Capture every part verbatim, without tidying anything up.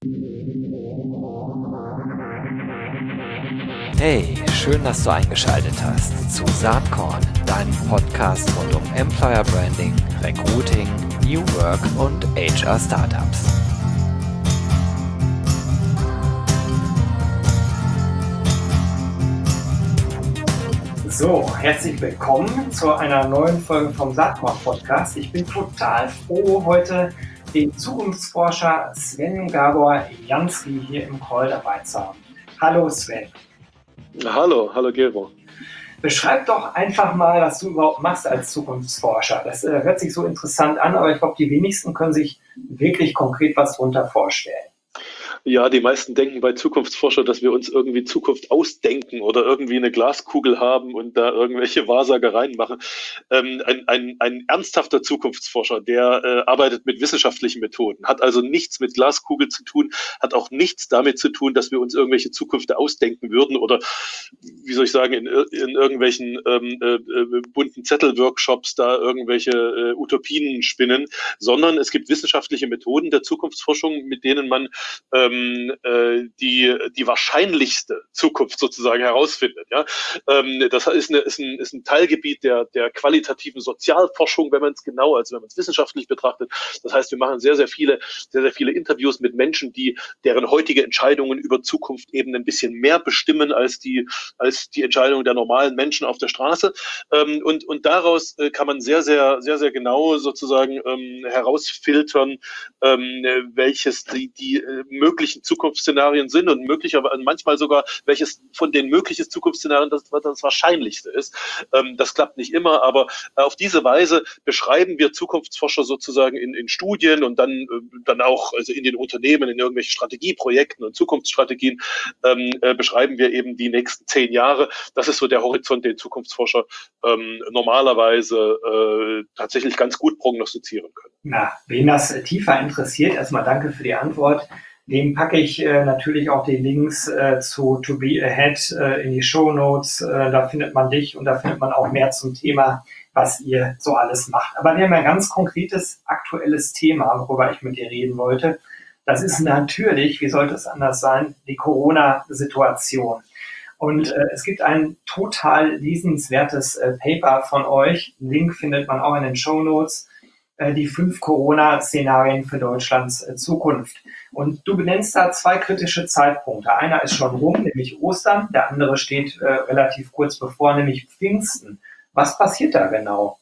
Hey, schön, dass du eingeschaltet hast zu Saatkorn, deinem Podcast rund um Employer Branding, Recruiting, New Work und H R Startups. So, herzlich willkommen zu einer neuen Folge vom Saatkorn Podcast. Ich bin total froh, heute den Zukunftsforscher Sven Gabor Jansky hier im Call dabei zu haben. Hallo Sven. Hallo, hallo Gero. Beschreib doch einfach mal, was du überhaupt machst als Zukunftsforscher. Das äh, hört sich so interessant an, aber ich glaube, die wenigsten können sich wirklich konkret was darunter vorstellen. Ja, die meisten denken bei Zukunftsforscher, dass wir uns irgendwie Zukunft ausdenken oder irgendwie eine Glaskugel haben und da irgendwelche Wahrsagereien machen. Ähm, ein, ein, ein ernsthafter Zukunftsforscher, der äh, arbeitet mit wissenschaftlichen Methoden, hat also nichts mit Glaskugel zu tun, hat auch nichts damit zu tun, dass wir uns irgendwelche Zukünfte ausdenken würden oder, wie soll ich sagen, in, in irgendwelchen ähm, äh, bunten Zettelworkshops da irgendwelche äh, Utopien spinnen, sondern es gibt wissenschaftliche Methoden der Zukunftsforschung, mit denen man ähm, die die wahrscheinlichste Zukunft sozusagen herausfindet. Ja, ähm, das ist, eine, ist, ein, ist ein Teilgebiet der der qualitativen Sozialforschung, wenn man es genau, also wenn man es wissenschaftlich betrachtet. Das heißt, wir machen sehr sehr viele sehr sehr viele Interviews mit Menschen, die deren heutige Entscheidungen über Zukunft eben ein bisschen mehr bestimmen als die als die Entscheidungen der normalen Menschen auf der Straße. Ähm, und und daraus äh, kann man sehr sehr sehr sehr genau sozusagen ähm, herausfiltern, ähm, welches die die äh, möglichen Zukunftsszenarien sind und möglicherweise manchmal sogar, welches von den möglichen Zukunftsszenarien das, das wahrscheinlichste ist. Ähm, das klappt nicht immer, aber auf diese Weise beschreiben wir Zukunftsforscher sozusagen in, in Studien und dann, dann auch also in den Unternehmen, in irgendwelchen Strategieprojekten und Zukunftsstrategien ähm, äh, beschreiben wir eben die nächsten zehn Jahre. Das ist so der Horizont, den Zukunftsforscher ähm, normalerweise äh, tatsächlich ganz gut prognostizieren können. Na, wen das tiefer interessiert, erstmal danke für die Antwort. Dem packe ich äh, natürlich auch die Links äh, zu To Be Ahead äh, in die Shownotes. Äh, da findet man dich und da findet man auch mehr zum Thema, was ihr so alles macht. Aber wir haben ein ganz konkretes, aktuelles Thema, worüber ich mit dir reden wollte. Das ist natürlich, wie sollte es anders sein, die Corona-Situation. Und äh, es gibt ein total lesenswertes äh, Paper von euch. Link findet man auch in den Shownotes. Die fünf Corona-Szenarien für Deutschlands Zukunft. Und du benennst da zwei kritische Zeitpunkte. Einer ist schon rum, nämlich Ostern. Der andere steht äh, relativ kurz bevor, nämlich Pfingsten. Was passiert da genau?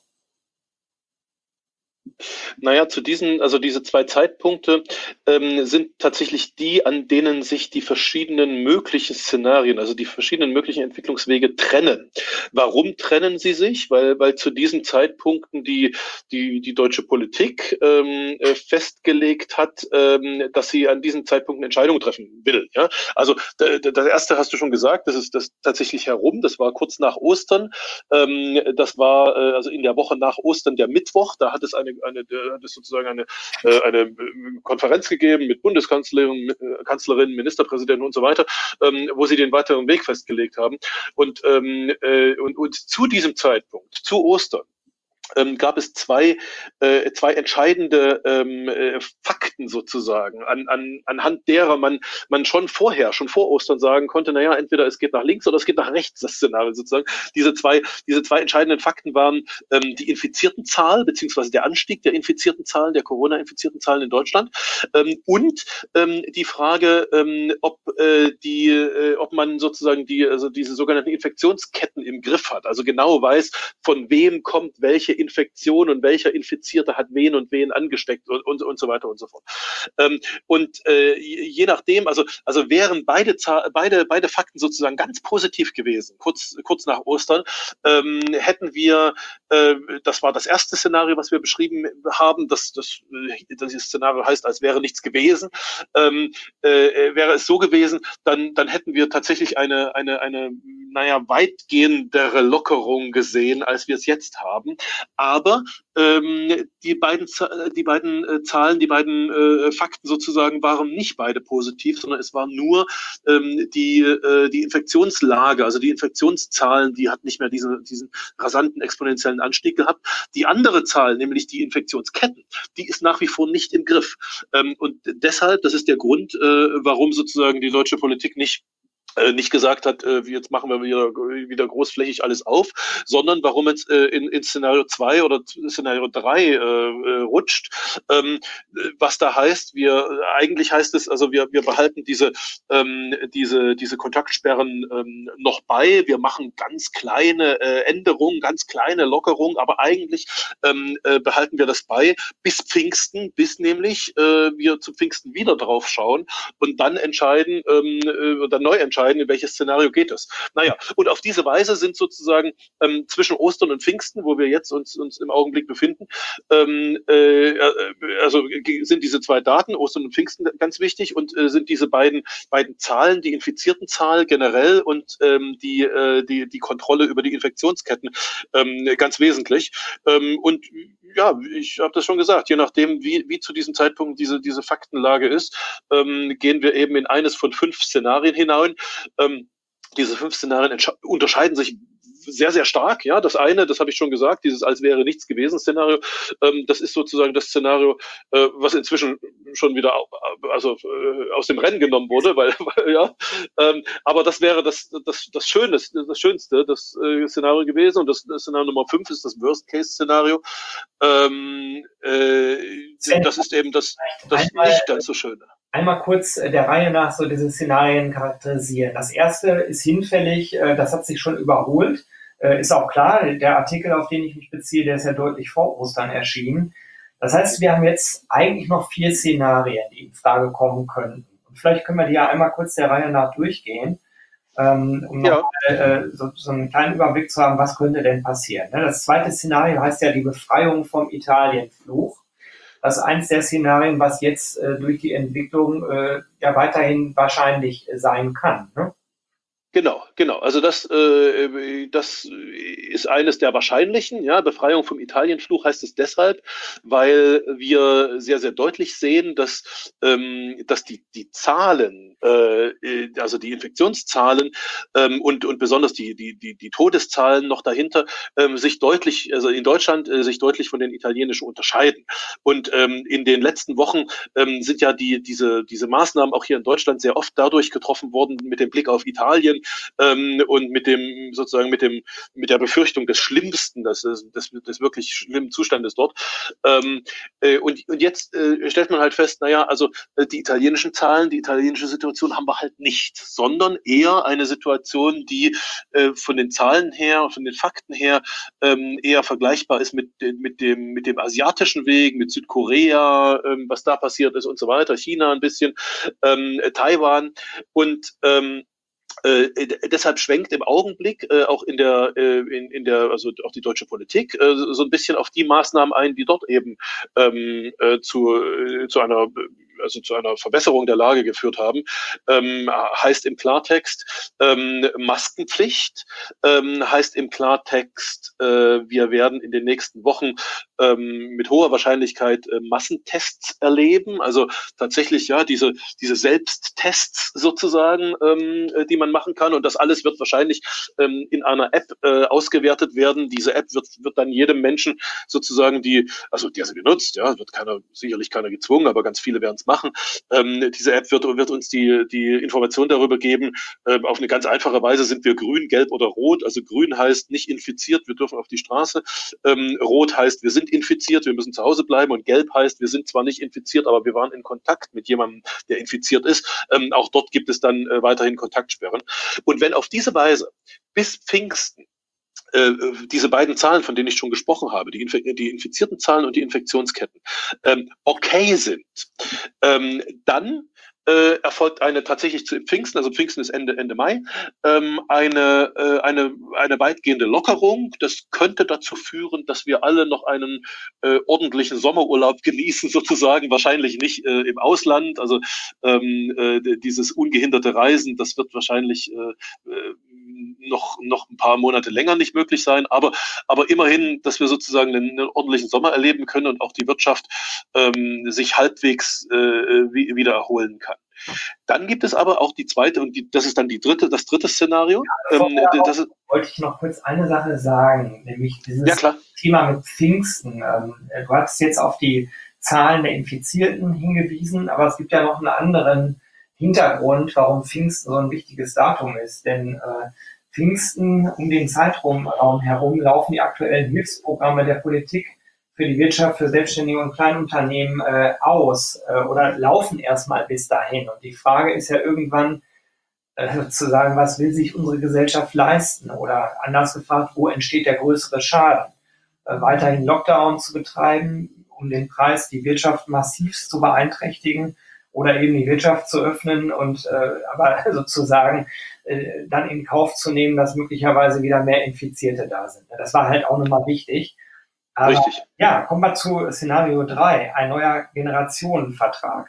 Naja, zu diesen, also diese zwei Zeitpunkte ähm, sind tatsächlich die, an denen sich die verschiedenen möglichen Szenarien, also die verschiedenen möglichen Entwicklungswege trennen. Warum trennen sie sich? Weil, weil zu diesen Zeitpunkten die, die, die deutsche Politik ähm, festgelegt hat, ähm, dass sie an diesen Zeitpunkten Entscheidungen treffen will. Ja? Also d- d- das erste hast du schon gesagt, das ist das tatsächlich herum, das war kurz nach Ostern. Ähm, das war äh, also in der Woche nach Ostern der Mittwoch, da hat es eine Eine, hat es sozusagen eine, eine Konferenz gegeben mit Bundeskanzlerin, Kanzlerin, Ministerpräsidenten und so weiter, wo sie den weiteren Weg festgelegt haben. Und, und, und zu diesem Zeitpunkt, zu Ostern, Ähm, gab es zwei, äh, zwei entscheidende ähm, äh, Fakten sozusagen, an, an, anhand derer man, man schon vorher, schon vor Ostern sagen konnte, naja, entweder es geht nach links oder es geht nach rechts, das Szenario sozusagen. Diese zwei, diese zwei entscheidenden Fakten waren ähm, die Infiziertenzahl, beziehungsweise der Anstieg der infizierten Zahlen, der Corona-infizierten Zahlen in Deutschland ähm, und ähm, die Frage, ähm, ob, äh, die, äh, ob man sozusagen die, also diese sogenannten Infektionsketten im Griff hat, also genau weiß, von wem kommt welche Infektion und welcher Infizierte hat wen und wen angesteckt und, und, und so weiter und so fort. Ähm, und äh, je nachdem, also, also wären beide, beide, beide Fakten sozusagen ganz positiv gewesen, kurz, kurz nach Ostern, ähm, hätten wir, äh, das war das erste Szenario, was wir beschrieben haben, das, das, das Szenario heißt, als wäre nichts gewesen, ähm, äh, wäre es so gewesen, dann, dann hätten wir tatsächlich eine, eine, eine, naja, weitgehendere Lockerung gesehen, als wir es jetzt haben. Aber ähm, die beiden, die beiden äh, Zahlen, die beiden äh, Fakten sozusagen waren nicht beide positiv, sondern es war nur ähm, die, äh, die Infektionslage, also die Infektionszahlen, die hat nicht mehr diesen, diesen rasanten exponentiellen Anstieg gehabt. Die andere Zahl, nämlich die Infektionsketten, die ist nach wie vor nicht im Griff. Ähm, und deshalb, das ist der Grund, äh, warum sozusagen die deutsche Politik nicht äh, nicht gesagt hat, äh, jetzt machen wir wieder, wieder großflächig alles auf, sondern warum es äh, in, in Szenario zwei oder Szenario drei äh, rutscht. Ähm, was da heißt, wir eigentlich heißt es, also wir, wir behalten diese, ähm, diese, diese Kontaktsperren ähm, noch bei. Wir machen ganz kleine äh, Änderungen, ganz kleine Lockerungen, aber eigentlich ähm, äh, behalten wir das bei bis Pfingsten, bis nämlich äh, wir zu Pfingsten wieder drauf schauen und dann entscheiden, ähm, äh, dann neu entscheiden, in welches Szenario geht es. Naja, und auf diese Weise sind sozusagen ähm, zwischen Ostern und Pfingsten, wo wir jetzt uns, uns im Augenblick befinden, ähm, äh, also sind diese zwei Daten, Ostern und Pfingsten, ganz wichtig und äh, sind diese beiden, beiden Zahlen, die infizierten Zahl generell und ähm, die, äh, die, die Kontrolle über die Infektionsketten ähm, ganz wesentlich. Ähm, und ja, ich habe das schon gesagt, je nachdem, wie, wie zu diesem Zeitpunkt diese, diese Faktenlage ist, ähm, gehen wir eben in eines von fünf Szenarien hinein. Ähm, diese fünf Szenarien unterscheiden sich sehr, sehr stark. Ja, das eine, das habe ich schon gesagt, dieses als wäre nichts gewesen Szenario, ähm, das ist sozusagen das Szenario, äh, was inzwischen schon wieder also äh, aus dem Rennen genommen wurde, weil, weil ja, ähm, aber das wäre das das das Schöne, das Schönste, das äh, Szenario gewesen und das, das Szenario Nummer fünf ist das Worst-Case-Szenario. Ähm, äh, das ist eben das, das nicht ganz so Schöne. Einmal kurz der Reihe nach so diese Szenarien charakterisieren. Das erste ist hinfällig, das hat sich schon überholt. Ist auch klar, der Artikel, auf den ich mich beziehe, der ist ja deutlich vor Ostern erschienen. Das heißt, wir haben jetzt eigentlich noch vier Szenarien, die in Frage kommen könnten. Und vielleicht können wir die ja einmal kurz der Reihe nach durchgehen, um ja. noch mal, so, so einen kleinen Überblick zu haben, was könnte denn passieren. Das zweite Szenario heißt ja die Befreiung vom Italienfluch. Das ist eins der Szenarien, was jetzt äh, durch die Entwicklung äh, ja weiterhin wahrscheinlich äh, sein kann. Ne? Genau, genau. Also das, äh, das ist eines der wahrscheinlichen. Ja, Befreiung vom Italienfluch heißt es deshalb, weil wir sehr, sehr deutlich sehen, dass, ähm, dass die, die Zahlen, äh, also die Infektionszahlen ähm, und, und besonders die, die, die, die Todeszahlen noch dahinter ähm, sich deutlich, also in Deutschland äh, sich deutlich von den italienischen unterscheiden. Und ähm, in den letzten Wochen ähm, sind ja die, diese, diese Maßnahmen auch hier in Deutschland sehr oft dadurch getroffen worden mit dem Blick auf Italien. Ähm, und mit dem sozusagen mit dem mit der Befürchtung des Schlimmsten, des, des, des wirklich schlimmen Zustandes dort. Ähm, äh, und, und jetzt äh, stellt man halt fest, naja, also äh, die italienischen Zahlen, die italienische Situation haben wir halt nicht, sondern eher eine Situation, die äh, von den Zahlen her, von den Fakten her ähm, eher vergleichbar ist mit, mit, dem, mit dem asiatischen Weg, mit Südkorea, ähm, was da passiert ist und so weiter, China ein bisschen, ähm, Taiwan und ähm, Äh, deshalb schwenkt im Augenblick äh, auch in der, äh, in, in der, also auch die deutsche Politik äh, so ein bisschen auf die Maßnahmen ein, die dort eben ähm, äh, zu, äh, zu einer also zu einer Verbesserung der Lage geführt haben, ähm, heißt im Klartext ähm, Maskenpflicht, ähm, heißt im Klartext, äh, wir werden in den nächsten Wochen ähm, mit hoher Wahrscheinlichkeit äh, Massentests erleben, also tatsächlich ja diese diese Selbsttests sozusagen, ähm, die man machen kann und das alles wird wahrscheinlich ähm, in einer App äh, ausgewertet werden. Diese App wird wird dann jedem Menschen sozusagen die, also der sie benutzt, ja, wird keiner sicherlich keiner gezwungen, aber ganz viele werden es machen. Ähm, diese App wird, wird uns die, die Information darüber geben, äh, auf eine ganz einfache Weise sind wir grün, gelb oder rot. Also grün heißt nicht infiziert, wir dürfen auf die Straße. Ähm, rot heißt, wir sind infiziert, wir müssen zu Hause bleiben. Und gelb heißt, wir sind zwar nicht infiziert, aber wir waren in Kontakt mit jemandem, der infiziert ist. Ähm, auch dort gibt es dann äh, weiterhin Kontaktsperren. Und wenn auf diese Weise bis Pfingsten äh, diese beiden Zahlen, von denen ich schon gesprochen habe, die, Inf- die infizierten Zahlen und die Infektionsketten, ähm, okay sind, ähm, dann äh, erfolgt eine tatsächlich zu Pfingsten, also Pfingsten ist Ende, Ende Mai, ähm, eine, äh, eine, eine weitgehende Lockerung. Das könnte dazu führen, dass wir alle noch einen äh, ordentlichen Sommerurlaub genießen, sozusagen, wahrscheinlich nicht äh, im Ausland. Also ähm, äh, dieses ungehinderte Reisen, das wird wahrscheinlich äh, noch, noch ein paar Monate länger nicht möglich sein, aber, aber immerhin, dass wir sozusagen einen, einen ordentlichen Sommer erleben können und auch die Wirtschaft ähm, sich halbwegs äh, wie, wieder erholen kann. Dann gibt es aber auch die zweite, und die, das ist dann die dritte, das dritte Szenario. Ja, ähm, das ist, wollte ich noch kurz eine Sache sagen, nämlich dieses ja, klar. Thema mit Pfingsten. Ähm, du hast jetzt auf die Zahlen der Infizierten hingewiesen, aber es gibt ja noch einen anderen Hintergrund, warum Pfingsten so ein wichtiges Datum ist. Denn äh, Pfingsten, um den Zeitraum herum, laufen die aktuellen Hilfsprogramme der Politik für die Wirtschaft, für Selbstständige und Kleinunternehmen äh, aus äh, oder laufen erstmal bis dahin. Und die Frage ist ja irgendwann äh, zu sagen, was will sich unsere Gesellschaft leisten? Oder anders gefragt, wo entsteht der größere Schaden? Äh, weiterhin Lockdown zu betreiben, um den Preis die Wirtschaft massivst zu beeinträchtigen, oder eben die Wirtschaft zu öffnen und äh, aber sozusagen äh, dann in Kauf zu nehmen, dass möglicherweise wieder mehr Infizierte da sind. Das war halt auch nochmal wichtig. Aber, Richtig. Ja, kommen wir zu Szenario drei, ein neuer Generationenvertrag.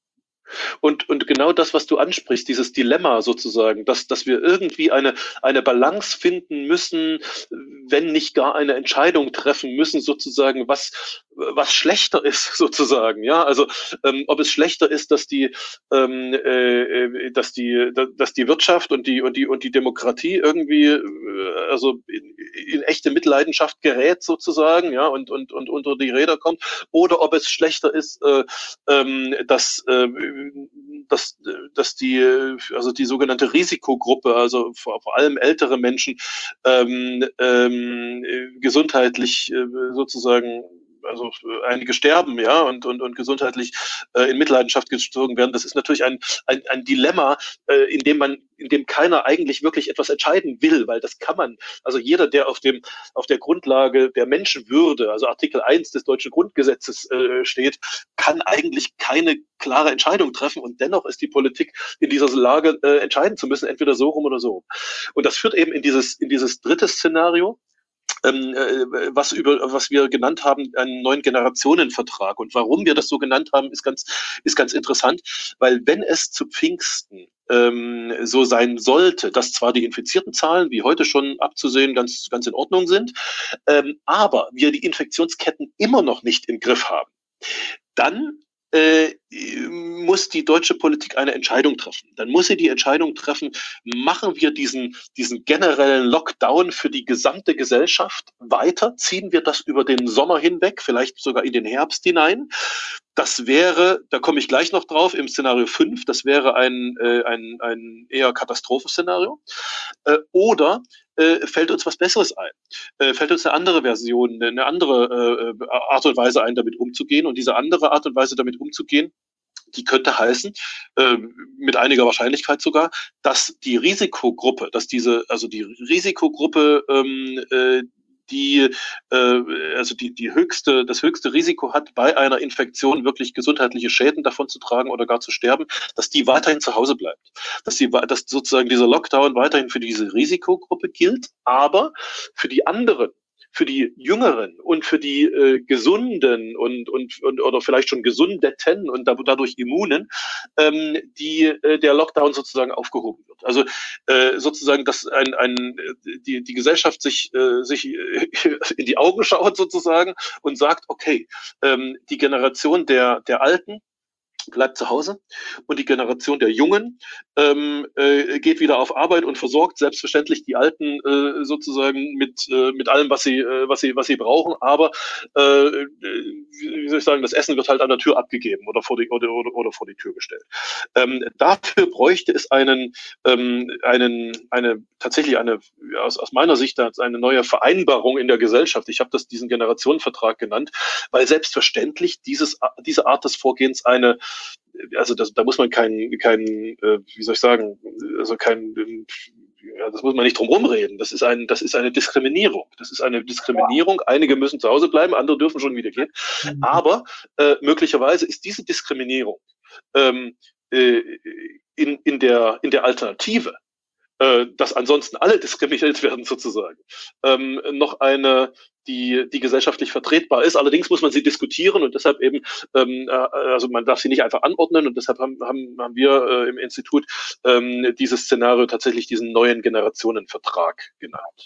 Und, und genau das, was du ansprichst, dieses Dilemma sozusagen, dass, dass wir irgendwie eine, eine Balance finden müssen, wenn nicht gar eine Entscheidung treffen müssen, sozusagen, was, was schlechter ist, sozusagen. Ja, also ähm, ob es schlechter ist, dass die, ähm, äh, dass die, dass die Wirtschaft und die und die und die Demokratie irgendwie, äh, also in, in echte Mitleidenschaft gerät, sozusagen, ja, und und und unter die Räder kommt, oder ob es schlechter ist, äh, ähm, dass äh, dass, dass die, also die sogenannte Risikogruppe, also vor, vor allem ältere Menschen, ähm, ähm, gesundheitlich äh, sozusagen, also einige sterben, ja, und, und, und gesundheitlich äh, in Mitleidenschaft gezogen werden. Das ist natürlich ein, ein, ein Dilemma, äh, in dem man, in dem keiner eigentlich wirklich etwas entscheiden will, weil das kann man, also jeder, der auf dem, auf der Grundlage der Menschenwürde, also Artikel eins des deutschen Grundgesetzes äh, steht, kann eigentlich keine klare Entscheidung treffen, und dennoch ist die Politik in dieser Lage, äh, entscheiden zu müssen, entweder so rum oder so. Und das führt eben in dieses, in dieses dritte Szenario, Ähm, äh, was über was wir genannt haben, einen neuen Generationenvertrag. Und warum wir das so genannt haben, ist ganz ist ganz interessant, weil wenn es zu Pfingsten ähm, so sein sollte, dass zwar die infizierten Zahlen, wie heute schon abzusehen, ganz ganz in Ordnung sind, ähm, aber wir die Infektionsketten immer noch nicht im Griff haben, dann äh, muss die deutsche Politik eine Entscheidung treffen. Dann muss sie die Entscheidung treffen, machen wir diesen, diesen generellen Lockdown für die gesamte Gesellschaft weiter? Ziehen wir das über den Sommer hinweg, vielleicht sogar in den Herbst hinein? Das wäre, da komme ich gleich noch drauf, im Szenario fünf, das wäre ein, äh, ein, ein eher Katastrophenszenario. Äh, oder äh, fällt uns was Besseres ein? Äh, fällt uns eine andere Version, eine andere äh, Art und Weise ein, damit umzugehen? Und diese andere Art und Weise, damit umzugehen, die könnte heißen, äh, mit einiger Wahrscheinlichkeit sogar, dass die Risikogruppe, dass diese, also die Risikogruppe, ähm, äh, die äh, also die die höchste das höchste Risiko hat, bei einer Infektion wirklich gesundheitliche Schäden davon zu tragen oder gar zu sterben, dass die weiterhin zu Hause bleibt, dass sie dass sozusagen dieser Lockdown weiterhin für diese Risikogruppe gilt, aber für die anderen, für die Jüngeren und für die äh, Gesunden und, und, und oder vielleicht schon Gesundeten und dadurch Immunen, ähm, die äh, der Lockdown sozusagen aufgehoben wird. Also äh, sozusagen, dass ein, ein, die, die Gesellschaft sich, äh, sich in die Augen schaut sozusagen und sagt, okay, ähm, die Generation der, der Alten bleibt zu Hause und die Generation der Jungen ähm, äh, geht wieder auf Arbeit und versorgt selbstverständlich die Alten äh, sozusagen mit äh, mit allem, was sie äh, was sie was sie brauchen. Aber äh, wie soll ich sagen, das Essen wird halt an der Tür abgegeben oder vor die oder oder, oder vor die Tür gestellt. Ähm, dafür bräuchte es einen ähm, einen eine tatsächlich eine aus aus meiner Sicht eine neue Vereinbarung in der Gesellschaft. Ich habe das diesen Generationenvertrag genannt, weil selbstverständlich dieses diese Art des Vorgehens eine Also das, da muss man kein, kein, äh, wie soll ich sagen, also kein, ja, das muss man nicht drum rumreden. Das ist ein, das ist eine Diskriminierung. Das ist eine Diskriminierung. Einige müssen zu Hause bleiben, andere dürfen schon wieder gehen. Aber äh, möglicherweise ist diese Diskriminierung ähm, äh, in in der in der Alternative äh, dass ansonsten alle diskriminiert werden sozusagen, ähm, noch eine, die, die gesellschaftlich vertretbar ist. Allerdings muss man sie diskutieren und deshalb eben, ähm, äh, also man darf sie nicht einfach anordnen und deshalb haben, haben, haben wir äh, im Institut ähm, dieses Szenario tatsächlich diesen neuen Generationenvertrag genannt.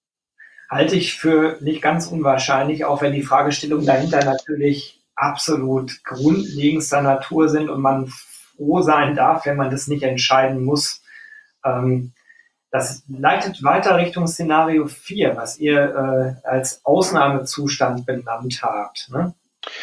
Halte ich für nicht ganz unwahrscheinlich, auch wenn die Fragestellungen dahinter natürlich absolut grundlegendster Natur sind und man froh sein darf, wenn man das nicht entscheiden muss. Ähm, das leitet weiter Richtung Szenario vier, was ihr äh, als Ausnahmezustand benannt habt, ne?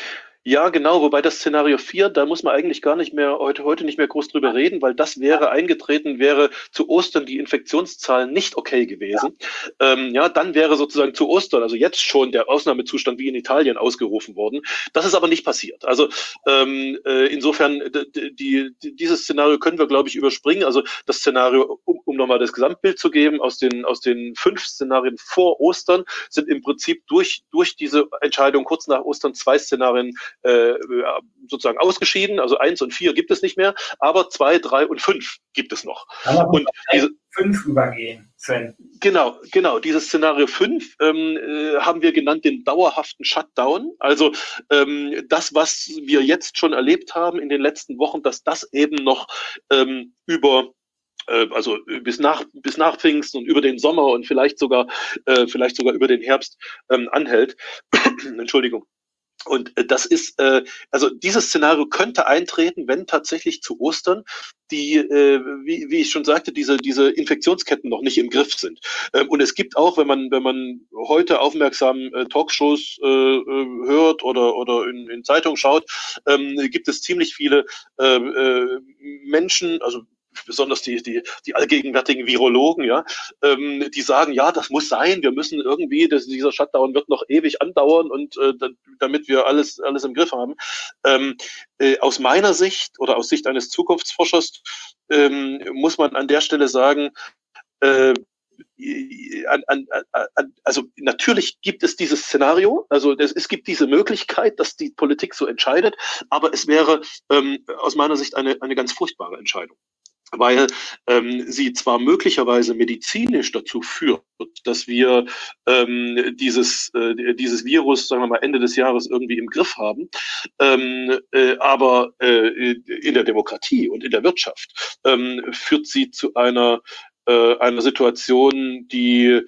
Ja, genau, wobei das Szenario vier, da muss man eigentlich gar nicht mehr heute, heute nicht mehr groß drüber reden, weil das wäre eingetreten, wäre zu Ostern die Infektionszahlen nicht okay gewesen. Ja, ähm, ja dann wäre sozusagen zu Ostern, also jetzt schon der Ausnahmezustand wie in Italien ausgerufen worden. Das ist aber nicht passiert. Also ähm, äh, insofern, die, die, dieses Szenario können wir, glaube ich, überspringen. Also das Szenario, um, um nochmal das Gesamtbild zu geben, aus den, aus den fünf Szenarien vor Ostern sind im Prinzip durch, durch diese Entscheidung kurz nach Ostern zwei Szenarien Äh, sozusagen ausgeschieden, also eins und vier gibt es nicht mehr, aber zwei, drei und fünf gibt es noch. Und diese fünf übergehen, Sven. Genau, genau. Dieses Szenario fünf ähm, äh, haben wir genannt den dauerhaften Shutdown. Also ähm, das, was wir jetzt schon erlebt haben in den letzten Wochen, dass das eben noch ähm, über also bis nach bis nach Pfingsten und über den Sommer und vielleicht sogar äh, vielleicht sogar über den Herbst ähm, anhält. Entschuldigung. Und das ist, äh, also dieses Szenario könnte eintreten, wenn tatsächlich zu Ostern die, äh, wie, wie ich schon sagte, diese, diese Infektionsketten noch nicht im Griff sind. Ähm, und es gibt auch, wenn man, wenn man heute aufmerksam äh, Talkshows äh, hört oder, oder in, in Zeitungen schaut, ähm, gibt es ziemlich viele äh, äh, Menschen, also besonders die, die, die allgegenwärtigen Virologen, ja, ähm, die sagen, ja, das muss sein, wir müssen irgendwie, das, dieser Shutdown wird noch ewig andauern und äh, damit wir alles, alles im Griff haben. Ähm, äh, aus meiner Sicht oder aus Sicht eines Zukunftsforschers ähm, muss man an der Stelle sagen, äh, An, an, an, also natürlich gibt es dieses Szenario, also es, es gibt diese Möglichkeit, dass die Politik so entscheidet, aber es wäre ähm, aus meiner Sicht eine, eine ganz furchtbare Entscheidung, weil ähm, sie zwar möglicherweise medizinisch dazu führt, dass wir ähm, dieses, äh, dieses Virus, sagen wir mal, Ende des Jahres irgendwie im Griff haben, ähm, äh, aber äh, in der Demokratie und in der Wirtschaft ähm, führt sie zu einer, äh, einer Situation, die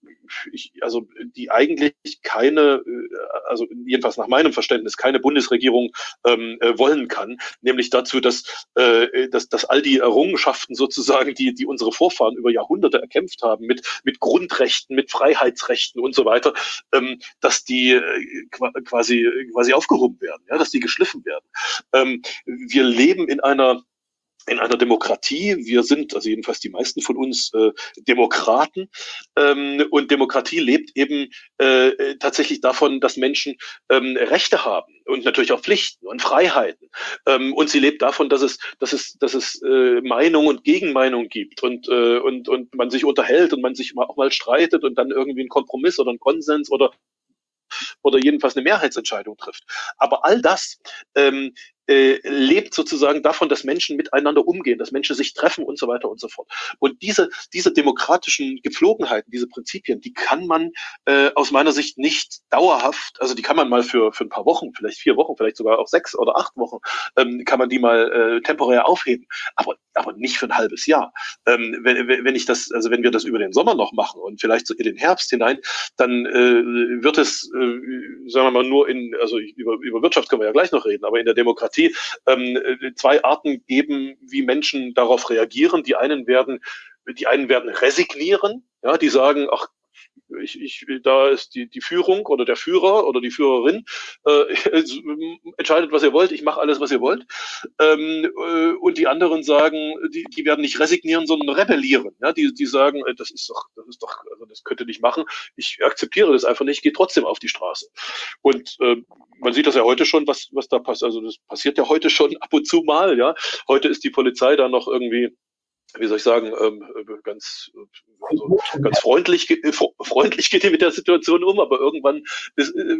Ich, also die eigentlich keine, also jedenfalls nach meinem Verständnis, keine Bundesregierung ähm, wollen kann, nämlich dazu, dass, äh, dass, dass all die Errungenschaften sozusagen, die, die unsere Vorfahren über Jahrhunderte erkämpft haben, mit, mit Grundrechten, mit Freiheitsrechten und so weiter, ähm, dass die äh, quasi, quasi aufgehoben werden, ja, dass die geschliffen werden. Ähm, wir leben in einer in einer Demokratie. Wir sind, also jedenfalls die meisten von uns, äh, Demokraten. Ähm, und Demokratie lebt eben äh, tatsächlich davon, dass Menschen ähm, Rechte haben und natürlich auch Pflichten und Freiheiten. Ähm, und sie lebt davon, dass es, dass es, dass es äh, Meinung und Gegenmeinung gibt und, äh, und, und man sich unterhält und man sich auch mal streitet und dann irgendwie einen Kompromiss oder einen Konsens oder oder jedenfalls eine Mehrheitsentscheidung trifft. Aber all das ähm, äh, lebt sozusagen davon, dass Menschen miteinander umgehen, dass Menschen sich treffen und so weiter und so fort. Und diese, diese demokratischen Gepflogenheiten, diese Prinzipien, die kann man äh, aus meiner Sicht nicht dauerhaft, also die kann man mal für, für ein paar Wochen, vielleicht vier Wochen, vielleicht sogar auch sechs oder acht Wochen, ähm, kann man die mal äh, temporär aufheben, aber, aber nicht für ein halbes Jahr. Ähm, wenn, wenn ich das, also wenn wir das über den Sommer noch machen und vielleicht so in den Herbst hinein, dann äh, wird es, äh, sagen wir mal, nur in, also über, über Wirtschaft können wir ja gleich noch reden, aber in der Demokratie ähm, zwei Arten geben, wie Menschen darauf reagieren. Die einen werden, die einen werden resignieren, ja, die sagen, ach, ich, ich, da ist die, die Führung oder der Führer oder die Führerin, äh, entscheidet, was ihr wollt, ich mache alles, was ihr wollt. Ähm, äh, und die anderen sagen, die, die werden nicht resignieren, sondern rebellieren. Ja, die, die sagen, äh, das ist doch, das ist doch, also das könnt ihr nicht machen. Ich akzeptiere das einfach nicht, gehe trotzdem auf die Straße. Und äh, man sieht das ja heute schon, was, was da passiert. Also das passiert ja heute schon ab und zu mal. Ja, heute ist die Polizei da noch irgendwie, wie soll ich sagen, ähm, ganz, also ganz freundlich, freundlich geht die mit der Situation um, aber irgendwann ist, äh,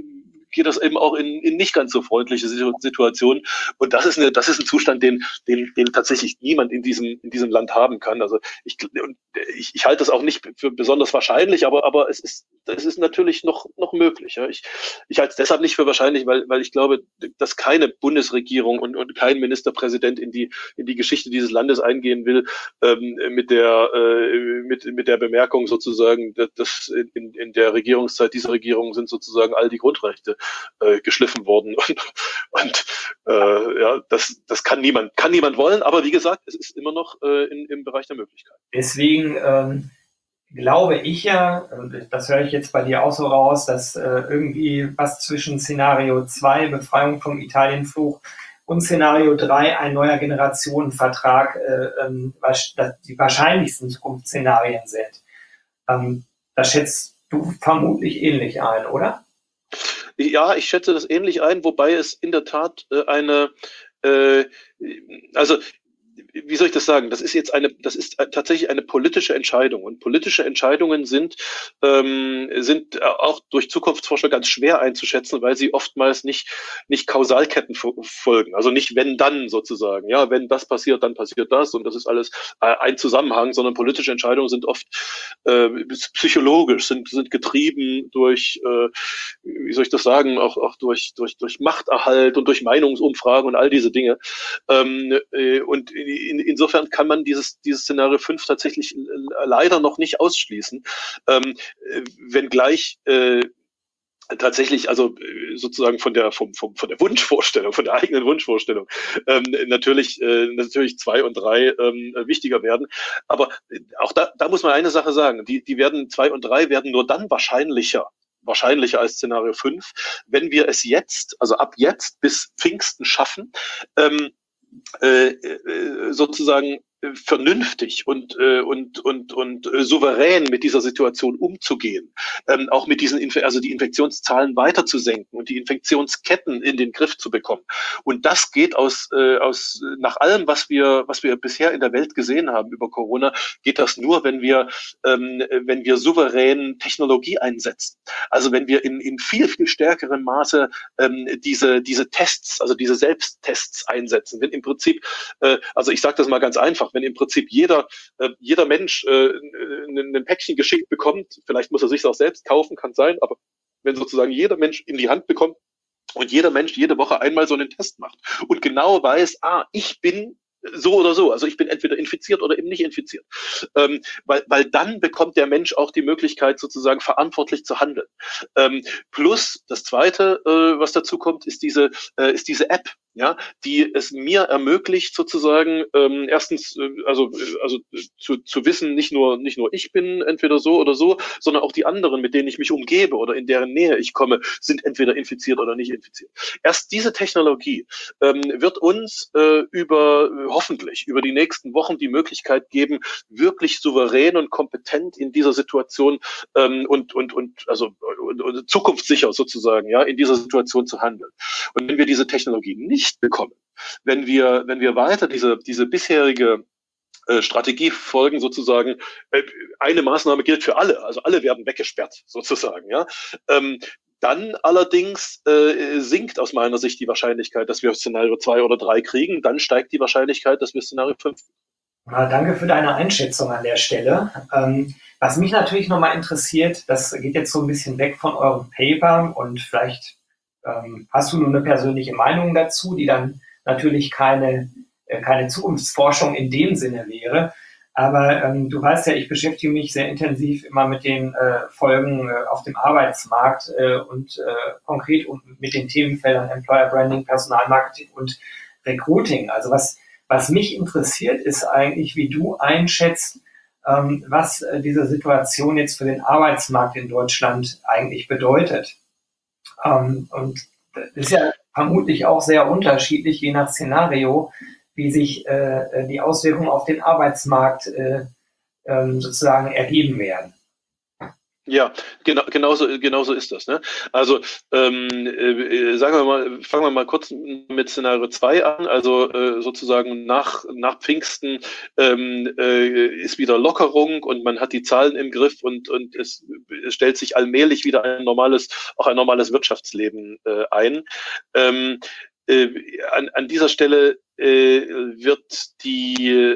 geht das eben auch in, in nicht ganz so freundliche Situationen. Und das ist eine, das ist ein Zustand, den, den, den tatsächlich niemand in diesem, in diesem Land haben kann. Also ich, ich, ich halte das auch nicht für besonders wahrscheinlich, aber, aber es ist, es ist natürlich noch, noch möglich. Ja. Ich, ich halte es deshalb nicht für wahrscheinlich, weil, weil ich glaube, dass keine Bundesregierung und, und kein Ministerpräsident in die, in die Geschichte dieses Landes eingehen will, ähm, mit der, äh, mit, mit der Bemerkung sozusagen, dass in, in der Regierungszeit dieser Regierung sind sozusagen all die Grundrechte äh, geschliffen worden. Und, und äh, ja, das, das kann niemand, kann niemand wollen, aber wie gesagt, es ist immer noch äh, in, im Bereich der Möglichkeiten. Deswegen ähm, glaube ich ja, und das höre ich jetzt bei dir auch so raus, dass äh, irgendwie was zwischen Szenario zwei, Befreiung vom Italienfluch, und Szenario drei, ein neuer Generationenvertrag, äh, ähm, was die wahrscheinlichsten Zukunftsszenarien sind. Ähm, das schätzt du vermutlich ähnlich ein, oder? Ja, ich schätze das ähnlich ein, wobei es in der Tat äh, eine, äh, also wie soll ich das sagen? Das ist jetzt eine, das ist tatsächlich eine politische Entscheidung. Und politische Entscheidungen sind, ähm, sind auch durch Zukunftsforscher ganz schwer einzuschätzen, weil sie oftmals nicht, nicht Kausalketten folgen. Also nicht wenn dann sozusagen. Ja, wenn das passiert, dann passiert das. Und das ist alles ein Zusammenhang, sondern politische Entscheidungen sind oft äh, psychologisch, sind, sind getrieben durch, äh, wie soll ich das sagen, auch, auch durch, durch, durch Machterhalt und durch Meinungsumfragen und all diese Dinge. Ähm, äh, und In, insofern kann man dieses, dieses Szenario fünf tatsächlich leider noch nicht ausschließen, ähm, wenngleich äh, tatsächlich, also sozusagen von der vom, vom, von der Wunschvorstellung, von der eigenen Wunschvorstellung ähm, natürlich äh, natürlich zwei und drei ähm, wichtiger werden. Aber auch da, da muss man eine Sache sagen: Die, die werden zwei und drei werden nur dann wahrscheinlicher. wahrscheinlicher als Szenario fünf, wenn wir es jetzt, also ab jetzt bis Pfingsten schaffen, ähm, Äh, äh, sozusagen vernünftig und äh, und und und äh, souverän mit dieser Situation umzugehen, ähm, auch mit diesen Inf- also die Infektionszahlen weiter zu senken und die Infektionsketten in den Griff zu bekommen. Und das geht aus äh, aus nach allem, was wir was wir bisher in der Welt gesehen haben über Corona, geht das nur, wenn wir ähm, wenn wir souverän Technologie einsetzen. Also wenn wir in in viel viel stärkerem Maße ähm, diese diese Tests, also diese Selbsttests einsetzen. Wenn im Prinzip, äh, also ich sage das mal ganz einfach, wenn im Prinzip jeder, äh, jeder Mensch äh, ein, ein Päckchen geschickt bekommt, vielleicht muss er sich auch selbst kaufen, kann sein, aber wenn sozusagen jeder Mensch in die Hand bekommt und jeder Mensch jede Woche einmal so einen Test macht und genau weiß, ah, ich bin so oder so, also ich bin entweder infiziert oder eben nicht infiziert, ähm, weil, weil dann bekommt der Mensch auch die Möglichkeit, sozusagen verantwortlich zu handeln. Ähm, plus das Zweite, äh, was dazu kommt, ist diese, äh, ist diese App, ja, die es mir ermöglicht, sozusagen ähm, erstens, äh, also also zu, zu wissen, nicht nur nicht nur ich bin entweder so oder so, sondern auch die anderen, mit denen ich mich umgebe oder in deren Nähe ich komme, sind entweder infiziert oder nicht infiziert. Erst diese Technologie ähm, wird uns äh, über hoffentlich über die nächsten Wochen die Möglichkeit geben, wirklich souverän und kompetent in dieser Situation ähm, und und und also und, und zukunftssicher sozusagen, ja, in dieser Situation zu handeln. Und wenn wir diese Technologie nicht bekommen, wenn wir wenn wir weiter diese diese bisherige äh, Strategie folgen, sozusagen äh, eine Maßnahme gilt für alle, also alle werden weggesperrt sozusagen, ja. Ähm, Dann allerdings äh, sinkt aus meiner Sicht die Wahrscheinlichkeit, dass wir Szenario zwei oder drei kriegen. Dann steigt die Wahrscheinlichkeit, dass wir Szenario fünf. Ja, danke für deine Einschätzung an der Stelle. Ähm, was mich natürlich nochmal interessiert, das geht jetzt so ein bisschen weg von eurem Paper und vielleicht ähm, hast du nur eine persönliche Meinung dazu, die dann natürlich keine, äh, keine Zukunftsforschung in dem Sinne wäre. Aber ähm, du weißt ja, ich beschäftige mich sehr intensiv immer mit den äh, Folgen äh, auf dem Arbeitsmarkt äh, und äh, konkret mit den Themenfeldern Employer Branding, Personalmarketing und Recruiting. Also was, was mich interessiert, ist eigentlich, wie du einschätzt, ähm, was äh, diese Situation jetzt für den Arbeitsmarkt in Deutschland eigentlich bedeutet. Ähm, und das ist ja vermutlich auch sehr unterschiedlich, je nach Szenario, wie sich äh, die Auswirkungen auf den Arbeitsmarkt äh, ähm, sozusagen ergeben werden. Ja, genau, genauso, genauso ist das. Ne? Also ähm, äh, sagen wir mal, fangen wir mal kurz mit Szenario zwei an. Also äh, sozusagen nach nach Pfingsten ähm, äh, ist wieder Lockerung und man hat die Zahlen im Griff und und es, es stellt sich allmählich wieder ein normales, auch ein normales Wirtschaftsleben äh, ein. Ähm, äh, an, an dieser Stelle äh, wird die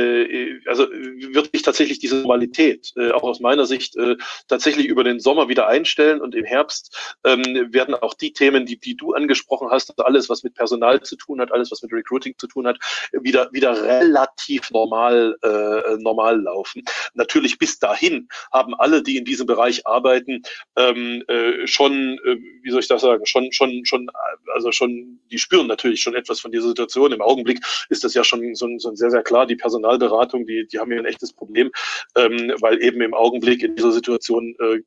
äh, also wird sich tatsächlich diese Normalität äh, auch aus meiner Sicht äh, tatsächlich über den Sommer wieder einstellen und im Herbst ähm, werden auch die Themen, die, die du angesprochen hast, also alles, was mit Personal zu tun hat, alles, was mit Recruiting zu tun hat, wieder, wieder relativ normal, äh, normal laufen. Natürlich bis dahin haben alle, die in diesem Bereich arbeiten, ähm, äh, schon, äh, wie soll ich das sagen, schon, schon, schon, also schon, die spüren natürlich schon etwas von dieser Situation. Im Augenblick ist das ja schon so, so sehr, sehr klar, die Personalberatung, die, die haben hier ein echtes Problem, ähm, weil eben im Augenblick in dieser Situation äh,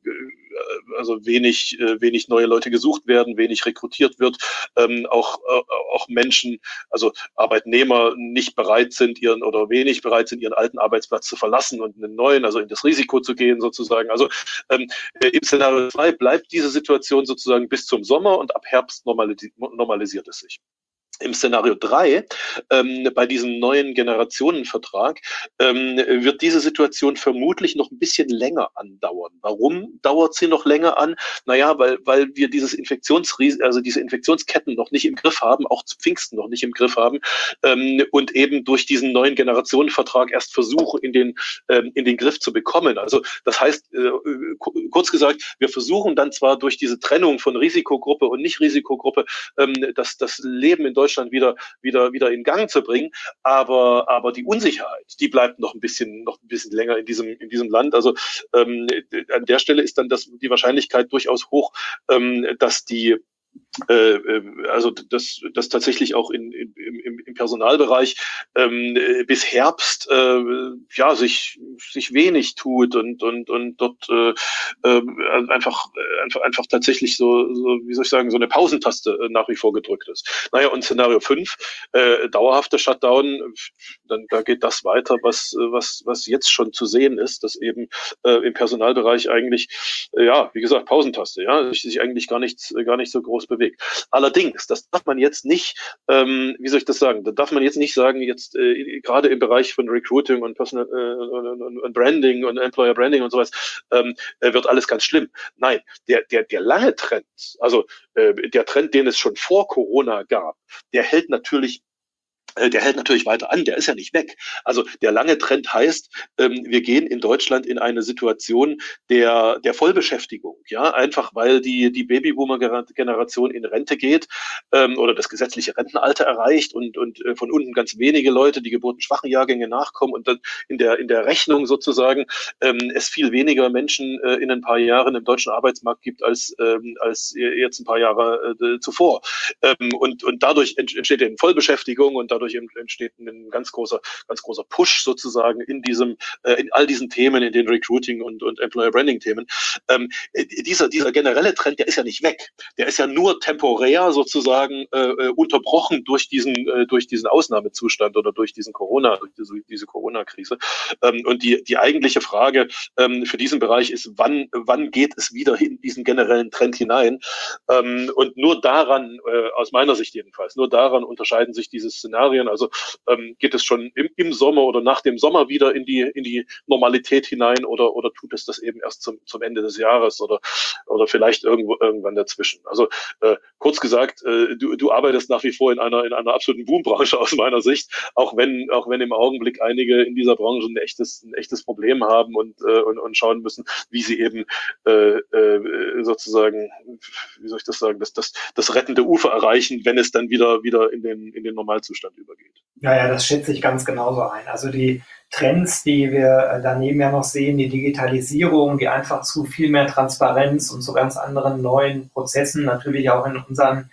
also wenig, äh, wenig neue Leute gesucht werden, wenig rekrutiert wird, ähm, auch, äh, auch Menschen, also Arbeitnehmer nicht bereit sind, ihren oder wenig bereit sind, ihren alten Arbeitsplatz zu verlassen und einen neuen, also in das Risiko zu gehen sozusagen. Also ähm, im Szenario zwei bleibt diese Situation sozusagen bis zum Sommer und ab Herbst normalisi- normalisiert es sich. Im Szenario drei, ähm, bei diesem neuen Generationenvertrag, ähm, wird diese Situation vermutlich noch ein bisschen länger andauern. Warum dauert sie noch länger an? Naja, weil, weil wir dieses Infektionsris- also diese Infektionsketten noch nicht im Griff haben, auch zu Pfingsten noch nicht im Griff haben, ähm, und eben durch diesen neuen Generationenvertrag erst versuchen, in den, ähm, in den Griff zu bekommen. Also das heißt, äh, kurz gesagt, wir versuchen dann zwar durch diese Trennung von Risikogruppe und Nicht-Risikogruppe ähm, das, das Leben in Deutschland wieder, wieder, wieder in Gang zu bringen. Aber, aber die Unsicherheit, die bleibt noch ein bisschen, noch ein bisschen länger in diesem, in diesem Land. Also ähm, an der Stelle ist dann das, die Wahrscheinlichkeit durchaus hoch, ähm, dass die Äh, also dass das tatsächlich auch in, in, im, im Personalbereich ähm, bis Herbst äh, ja sich sich wenig tut und und und dort äh, äh, einfach einfach einfach tatsächlich so, so wie soll ich sagen so eine Pausentaste nach wie vor gedrückt ist. Naja, und Szenario fünf, äh, dauerhafter Shutdown, dann da geht das weiter, was was was jetzt schon zu sehen ist, dass eben äh, im Personalbereich eigentlich äh, ja wie gesagt Pausentaste, ja sich, sich eigentlich gar nichts gar nicht so groß bewegt. Allerdings, das darf man jetzt nicht, ähm, wie soll ich das sagen, da darf man jetzt nicht sagen, jetzt äh, gerade im Bereich von Recruiting und Personal äh, und, und, und Branding und Employer Branding und sowas, ähm, wird alles ganz schlimm. Nein, der, der, der lange Trend, also äh, der Trend, den es schon vor Corona gab, der hält natürlich der hält natürlich weiter an, der ist ja nicht weg. Also der lange Trend heißt, ähm, wir gehen in Deutschland in eine Situation der, der Vollbeschäftigung, ja, einfach weil die, die Babyboomer-Generation in Rente geht ähm, oder das gesetzliche Rentenalter erreicht und, und äh, von unten ganz wenige Leute, die geburtenschwachen Jahrgänge nachkommen und dann in der, in der Rechnung sozusagen ähm, es viel weniger Menschen äh, in ein paar Jahren im deutschen Arbeitsmarkt gibt als, ähm, als jetzt ein paar Jahre äh, zuvor. Ähm, und, und dadurch entsteht eine Vollbeschäftigung und dadurch entsteht ein ganz großer, ganz großer Push sozusagen in diesem, äh, in all diesen Themen, in den Recruiting und, und Employer Branding Themen. Ähm, dieser, dieser generelle Trend, der ist ja nicht weg. Der ist ja nur temporär sozusagen äh, unterbrochen durch diesen, äh, durch diesen Ausnahmezustand oder durch diesen Corona, durch diese, diese Corona-Krise. Ähm, und die, die eigentliche Frage ähm, für diesen Bereich ist, wann, wann geht es wieder in diesen generellen Trend hinein? Ähm, und nur daran, äh, aus meiner Sicht jedenfalls, nur daran unterscheiden sich diese Szenarien. Also ähm, geht es schon im, im Sommer oder nach dem Sommer wieder in die, in die Normalität hinein oder, oder tut es das eben erst zum, zum Ende des Jahres oder, oder vielleicht irgendwo, irgendwann dazwischen? Also äh, kurz gesagt, äh, du, du arbeitest nach wie vor in einer, in einer absoluten Boombranche aus meiner Sicht, auch wenn, auch wenn im Augenblick einige in dieser Branche ein echtes, ein echtes Problem haben und, äh, und, und schauen müssen, wie sie eben äh, äh, sozusagen, wie soll ich das sagen, das, das, das rettende Ufer erreichen, wenn es dann wieder, wieder in den, in den Normalzustand übergeht. Ja, ja, das schätze ich ganz genauso ein. Also die Trends, die wir daneben ja noch sehen, die Digitalisierung, die einfach zu viel mehr Transparenz und zu ganz anderen neuen Prozessen, natürlich auch in unseren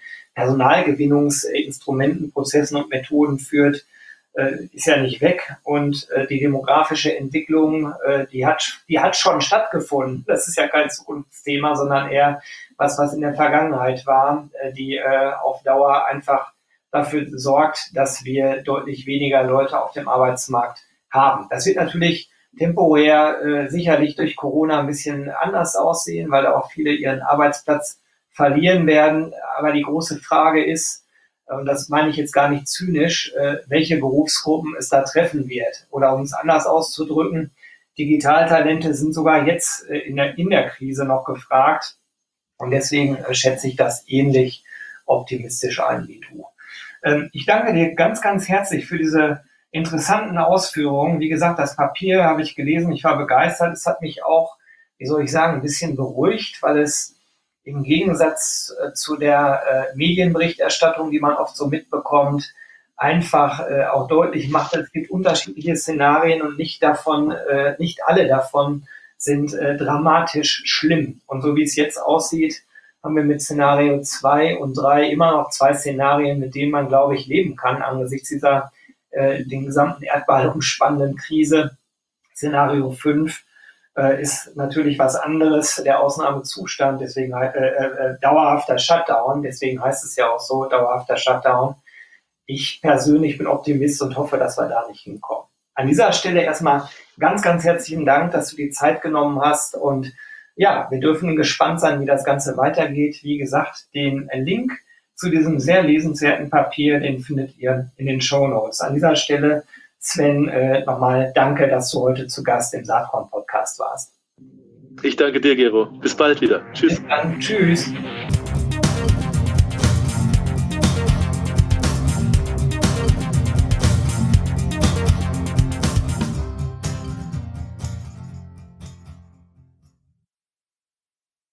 Personalgewinnungsinstrumenten, Prozessen und Methoden führt, ist ja nicht weg. Und die demografische Entwicklung, die hat, die hat schon stattgefunden. Das ist ja kein Zukunftsthema, sondern eher was, was in der Vergangenheit war, die auf Dauer einfach dafür sorgt, dass wir deutlich weniger Leute auf dem Arbeitsmarkt haben. Das wird natürlich temporär äh, sicherlich durch Corona ein bisschen anders aussehen, weil auch viele ihren Arbeitsplatz verlieren werden. Aber die große Frage ist, und das meine ich jetzt gar nicht zynisch, äh, welche Berufsgruppen es da treffen wird. Oder um es anders auszudrücken, Digitaltalente sind sogar jetzt äh, in der, in der Krise noch gefragt. Und deswegen äh, schätze ich das ähnlich optimistisch ein wie du. Ähm, ich danke dir ganz, ganz herzlich für diese interessanten Ausführungen. Wie gesagt, das Papier habe ich gelesen, ich war begeistert. Es hat mich auch, wie soll ich sagen, ein bisschen beruhigt, weil es im Gegensatz äh, zu der äh, Medienberichterstattung, die man oft so mitbekommt, einfach äh, auch deutlich macht, es gibt unterschiedliche Szenarien und nicht davon, äh, nicht alle davon sind äh, dramatisch schlimm. Und so wie es jetzt aussieht, haben wir mit Szenario zwei und drei immer noch zwei Szenarien, mit denen man, glaube ich, leben kann angesichts dieser äh, den gesamten Erdball umspannenden Krise. Szenario fünf äh, ist natürlich was anderes, der Ausnahmezustand, deswegen äh, äh, dauerhafter Shutdown, deswegen heißt es ja auch so, dauerhafter Shutdown. Ich persönlich bin Optimist und hoffe, dass wir da nicht hinkommen. An dieser Stelle erstmal ganz, ganz herzlichen Dank, dass du die Zeit genommen hast und ja, wir dürfen gespannt sein, wie das Ganze weitergeht. Wie gesagt, den Link zu diesem sehr lesenswerten Papier, den findet ihr in den Shownotes. An dieser Stelle, Sven, äh, nochmal danke, dass du heute zu Gast im Saatkorn-Podcast warst. Ich danke dir, Gero. Bis bald wieder. Tschüss. Bis dann. Tschüss.